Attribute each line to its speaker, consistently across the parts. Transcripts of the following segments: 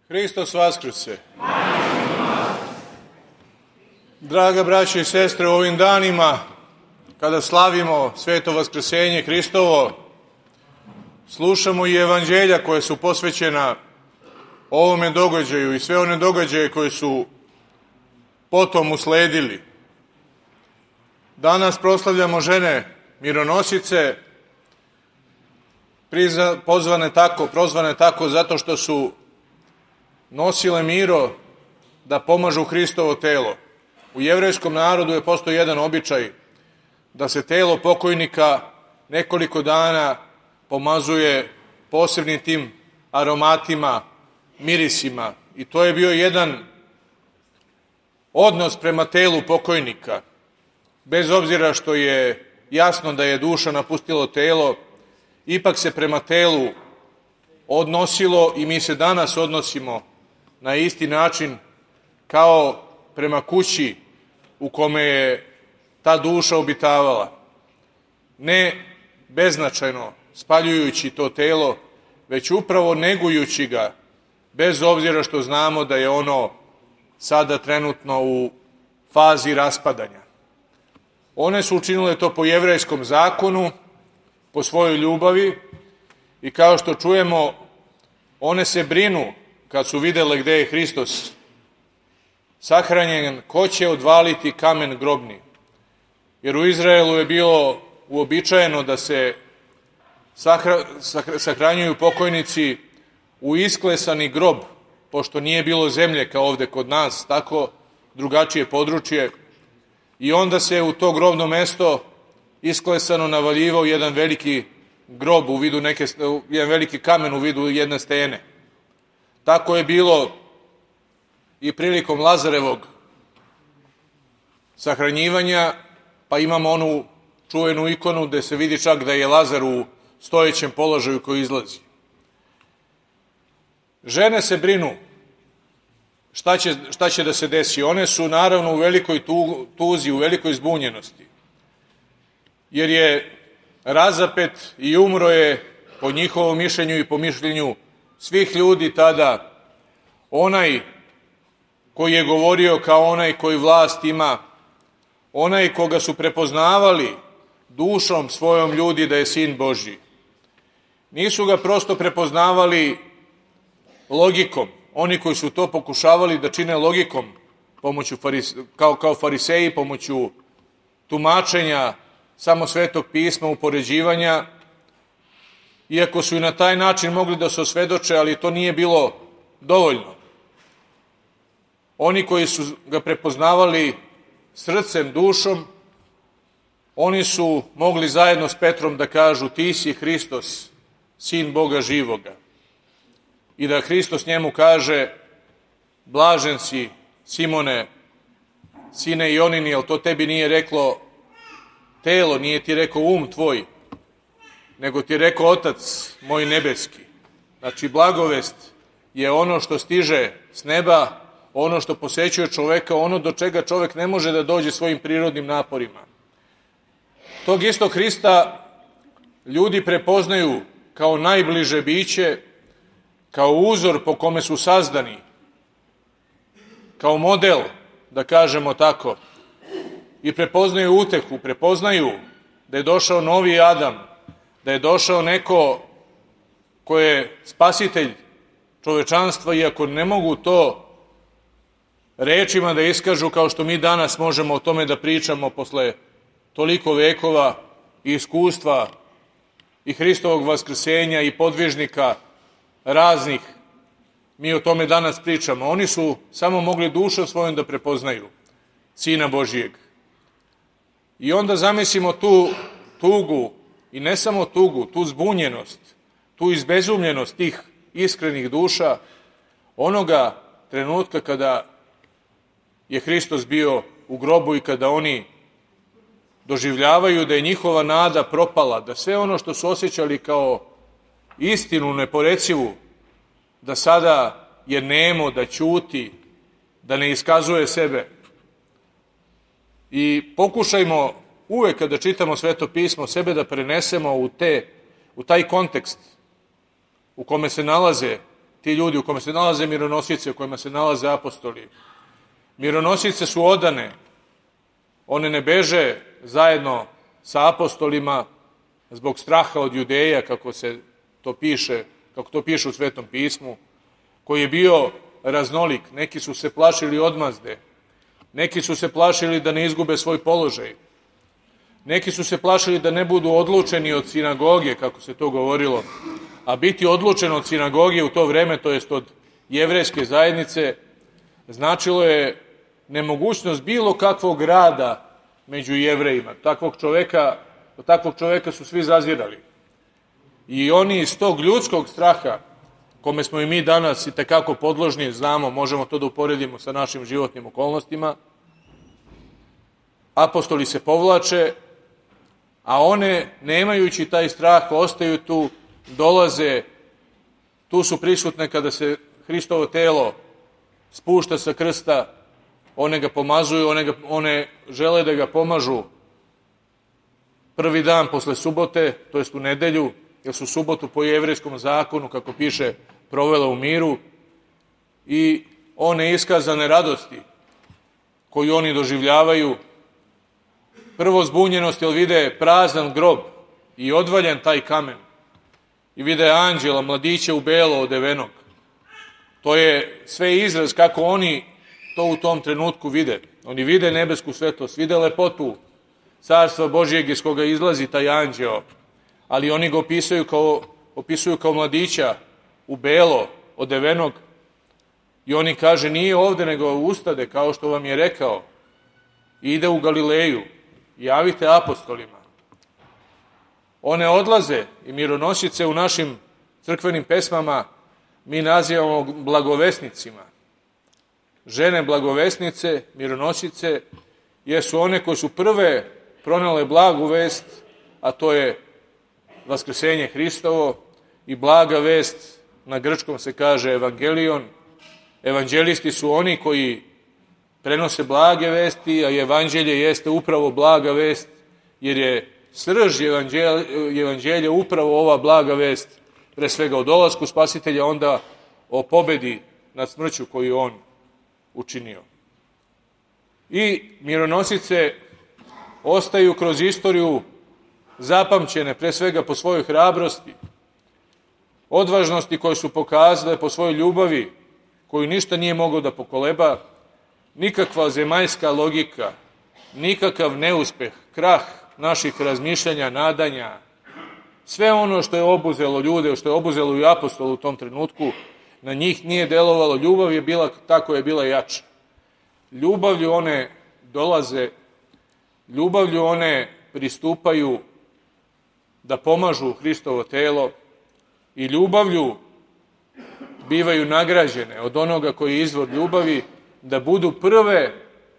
Speaker 1: Hristos vaskrse! Draga braćo i sestre, u ovim danima kada slavimo sveto vaskrsenje Hristovo, slušamo i evanđelja koja su posvećena ovome događaju i sve one događaje koje su potom usledili. Danas proslavljamo žene mironosice, prozvane tako zato što su nosile miro da pomažu Hristovo telo. U jevrejskom narodu je postao jedan običaj da se telo pokojnika nekoliko dana pomazuje posebnim tim aromatima, mirisima. I to je bio jedan odnos prema telu pokojnika. Bez obzira što je jasno da je duša napustilo telo, ipak se prema telu odnosilo i mi se danas odnosimo na isti način kao prema kući u kome je ta duša obitavala. Ne beznačajno spaljujući to telo, već upravo negujući ga, bez obzira što znamo da je ono sada trenutno u fazi raspadanja. One su učinile to po jevrejskom zakonu, po svojoj ljubavi i kao što čujemo, one se brinu kad su videle gde je Hristos sahranjen, ko će odvaliti kamen grobni. Jer u Izraelu je bilo uobičajeno da se sahranjuju pokojnici u isklesani grob, pošto nije bilo zemlje kao ovde kod nas, tako drugačije područje. I onda se u to grobno mesto isklesano navaljivao jedan veliki grob jedan veliki kamen u vidu jedne stene. Tako je bilo i prilikom Lazarevog sahranjivanja, pa imamo onu čuvenu ikonu gde se vidi čak da je Lazar u stojećem položaju koji izlazi. Žene se brinu šta će da se desi. One su naravno u velikoj tuzi, u velikoj zbunjenosti. Jer je razapet i umro je, po njihovom mišljenju i po mišljenju svih ljudi tada, onaj koji je govorio kao onaj koji vlast ima, onaj koga su prepoznavali dušom svojom ljudi da je Sin Božji. Nisu ga prosto prepoznavali logikom. Oni koji su to pokušavali da čine logikom, kao fariseji, pomoću tumačenja samo Svetog pisma, upoređivanja, iako su i na taj način mogli da se osvedoče, ali to nije bilo dovoljno. Oni koji su ga prepoznavali srcem, dušom, oni su mogli zajedno s Petrom da kažu: ti si Hristos, Sin Boga živoga. I da Hristos njemu kaže: blažen si, Simone, sine Jonini, jer to tebi nije reklo telo, nije ti rekao tvoj, nego ti je rekao Otac moj nebeski. Znači, blagovest je ono što stiže s neba, ono što posećuje čoveka, ono do čega čovek ne može da dođe svojim prirodnim naporima. Tog istog Hrista ljudi prepoznaju kao najbliže biće, kao uzor po kome su sazdani, kao model, da kažemo tako, i prepoznaju utehu, prepoznaju da je došao novi Adam, da je došao neko ko je spasitelj čovečanstva, iako ne mogu to rečima da iskažu kao što mi danas možemo o tome da pričamo posle toliko vekova i iskustva i Hristovog vaskrsenja i podvižnika raznih. Mi o tome danas pričamo. Oni su samo mogli dušom svojom da prepoznaju Sina Božijeg. I onda zamislimo tu tugu, i ne samo tugu, tu zbunjenost, tu izbezumljenost tih iskrenih duša, onoga trenutka kada je Hristos bio u grobu i kada oni doživljavaju da je njihova nada propala, da sve ono što su osjećali kao istinu neporecivu, da sada je nemo, da ćuti, da ne iskazuje sebe. I pokušajmo uvek kada čitamo Sveto pismo sebe da prenesemo u taj kontekst u kome se nalaze ti ti ljudi u kojima se nalaze mironosice, u kojima se nalaze apostoli. Mironosice su odane, one ne beže zajedno sa apostolima zbog straha od Judeja, kako to piše u Svetom pismu, koji je bio raznolik. Neki su se plašili odmazde, neki su se plašili da ne izgube svoj položaj, neki su se plašili da ne budu odlučeni od sinagoge, kako se to govorilo, a biti odlučen od sinagoge u to vreme, to jest od jevrejske zajednice, značilo je nemogućnost bilo kakvog rada među Jevrejima. Takvog čoveka su svi zazirali. I oni iz tog ljudskog straha, kome smo i mi danas i tekako podložni, znamo, možemo to da uporedimo sa našim životnim okolnostima, apostoli se povlače, a one, nemajući taj strah, ostaju tu, dolaze, tu su prisutne kada se Hristovo telo spušta sa krsta, one ga pomazuju, one žele da ga pomažu prvi dan posle subote, to jest u nedelju, jer su subotu po jevrejskom zakonu, kako piše, provela u miru, i one iskazane radosti koju oni doživljavaju, prvo zbunjenost, jer vide prazan grob i odvaljen taj kamen, i vide anđela, mladića u belo odevenog. To je sve izraz kako oni to u tom trenutku vide. Oni vide nebesku svetlost, vide lepotu Carstva Božijeg iz koga izlazi taj anđeo, ali oni ga opisuju kao mladića u belo odevenog, i oni kaže, nije ovde nego ustade, kao što vam je rekao, ide u Galileju, javite apostolima. One odlaze, i mironosice u našim crkvenim pesmama mi nazivamo blagovesnicima. Žene blagovesnice, mironosice, jesu one koje su prve pronele blagu vest, a to je vaskrsenje Hristovo, i blaga vest, na grčkom se kaže evangelion. Evanđelisti su oni koji prenose blage vesti, a evanđelje jeste upravo blaga vest, jer je srž evanđelja upravo ova blaga vest, pre svega o dolasku Spasitelja, onda o pobedi nad smrću koju on učinio. I mironosice ostaju kroz istoriju zapamćene pre svega po svojoj hrabrosti, odvažnosti koje su pokazale, po svojoj ljubavi koju ništa nije moglo da pokoleba, nikakva zemaljska logika, nikakav neuspeh, krah naših razmišljanja, nadanja, sve ono što je obuzelo ljude, što je obuzelo i apostolu u tom trenutku, na njih nije delovalo. Ljubav je bila, tako je bila jača. Ljubavlju one dolaze, ljubavlju one pristupaju da pomažu Hristovo telo, i ljubavlju bivaju nagrađene od onoga koji je izvor ljubavi, da budu prve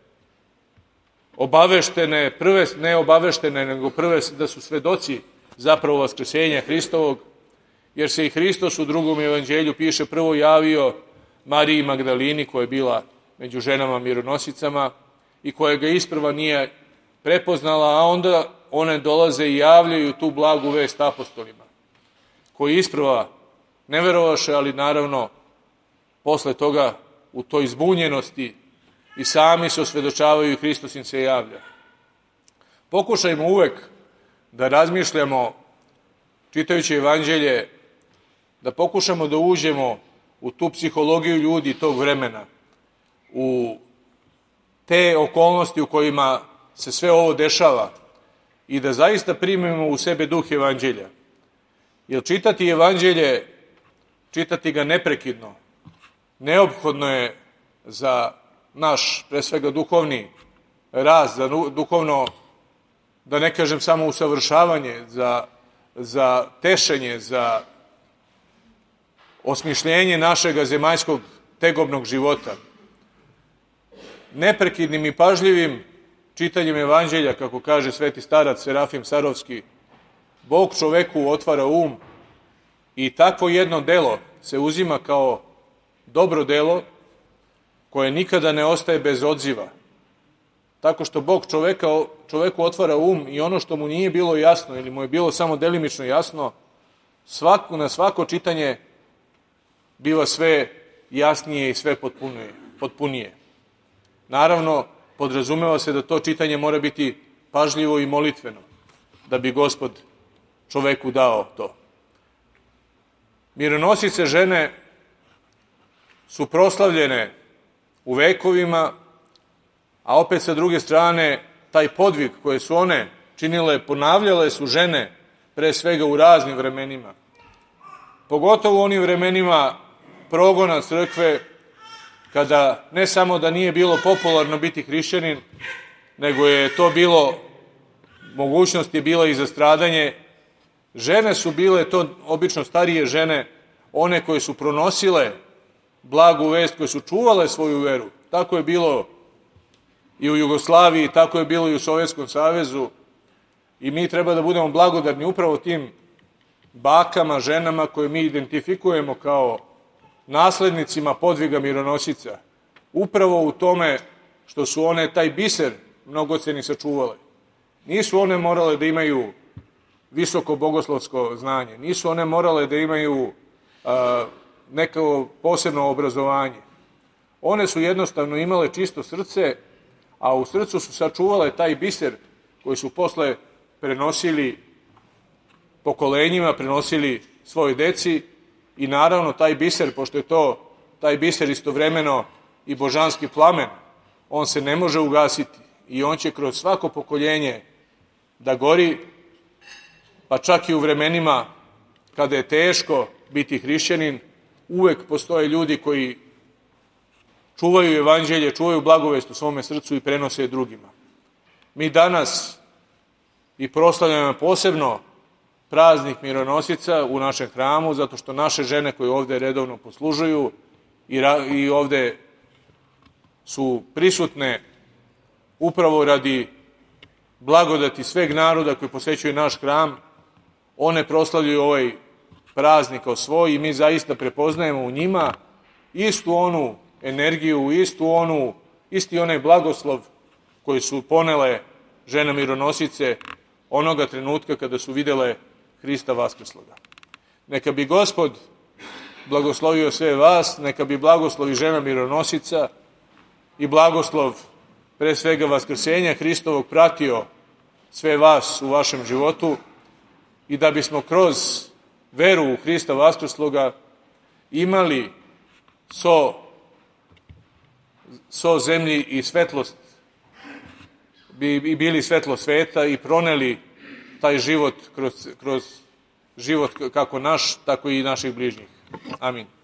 Speaker 1: obaveštene, ne obaveštene, nego prve da su svedoci zapravo vaskrsenja Hristovog, jer se i Hristos u drugom evanđelju piše prvo javio Mariji Magdalini, koja je bila među ženama mironosicama i koja ga isprva nije prepoznala, a onda one dolaze i javljaju tu blagu vest apostolima, koji isprva ne verovaše, ali naravno posle toga u toj zbunjenosti i sami se osvedočavaju i Hristos im se javlja. Pokušajmo uvek da razmišljamo, čitajući evanđelje, da pokušamo da uđemo u tu psihologiju ljudi tog vremena, u te okolnosti u kojima se sve ovo dešava, i da zaista primimo u sebe duh evanđelja. Jer čitati evanđelje, čitati ga neprekidno, neophodno je za naš, pre svega, duhovni rast, za duhovno, da ne kažem samo usavršavanje, za tešenje, za osmišljenje našeg zemaljskog tegobnog života. Neprekidnim i pažljivim čitanjem evanđelja, kako kaže sveti starac Serafim Sarovski, Bog čoveku otvara um, i takvo jedno delo se uzima kao dobro delo koje nikada ne ostaje bez odziva. Tako što Bog čoveku otvara um, i ono što mu nije bilo jasno ili mu je bilo samo delimično jasno, na svako čitanje biva sve jasnije i sve potpunije. Naravno, podrazumeva se da to čitanje mora biti pažljivo i molitveno, da bi Gospod čoveku dao to. Mironosice žene su proslavljene u vekovima, a opet sa druge strane taj podvig koje su one činile, ponavljale su žene pre svega u raznim vremenima. Pogotovo u onim vremenima progona crkve, kada ne samo da nije bilo popularno biti hrišćanin, nego je to bilo, mogućnost je bila i za stradanje. Žene su bile, to obično starije žene, one koje su pronosile blagu vest, koje su čuvale svoju veru. Tako je bilo i u Jugoslaviji, tako je bilo i u Sovjetskom savezu, i mi treba da budemo blagodarni upravo tim bakama, ženama koje mi identifikujemo kao naslednicima podviga mironosica, upravo u tome što su one taj biser mnogoceni sačuvale. Nisu one morale da imaju visoko bogoslovsko znanje, nisu one morale da imaju neko posebno obrazovanje. One su jednostavno imale čisto srce, a u srcu su sačuvale taj biser koji su posle prenosili pokolenjima, prenosili svojoj deci, i naravno taj biser, pošto je to taj biser istovremeno i božanski plamen, on se ne može ugasiti i on će kroz svako pokoljenje da gori, pa čak i u vremenima kada je teško biti hrišćanin, uvek postoje ljudi koji čuvaju evanđelje, čuvaju blagovest u svome srcu i prenose je drugima. Mi danas i proslavljamo posebno praznik mironosica u našem hramu, zato što naše žene koje ovde redovno poslužuju i ovde su prisutne upravo radi blagodati sveg naroda koji posećuje naš hram, one proslavljaju ovaj praznik kao svoj i mi zaista prepoznajemo u njima istu onu energiju, isti onaj blagoslov koji su ponele žene mironosice onoga trenutka kada su videle Hrista vaskrsloga. Neka bi Gospod blagoslovio sve vas, neka bi blagoslov i žena mironosica i blagoslov pre svega vaskrsenja Hristovog pratio sve vas u vašem životu i da bismo kroz veru u Hrista vaskrsloga imali so zemlji i svetlost, bi bili svetlo sveta i proneli taj život kroz život kako naš, tako i naših bližnjih. Amin.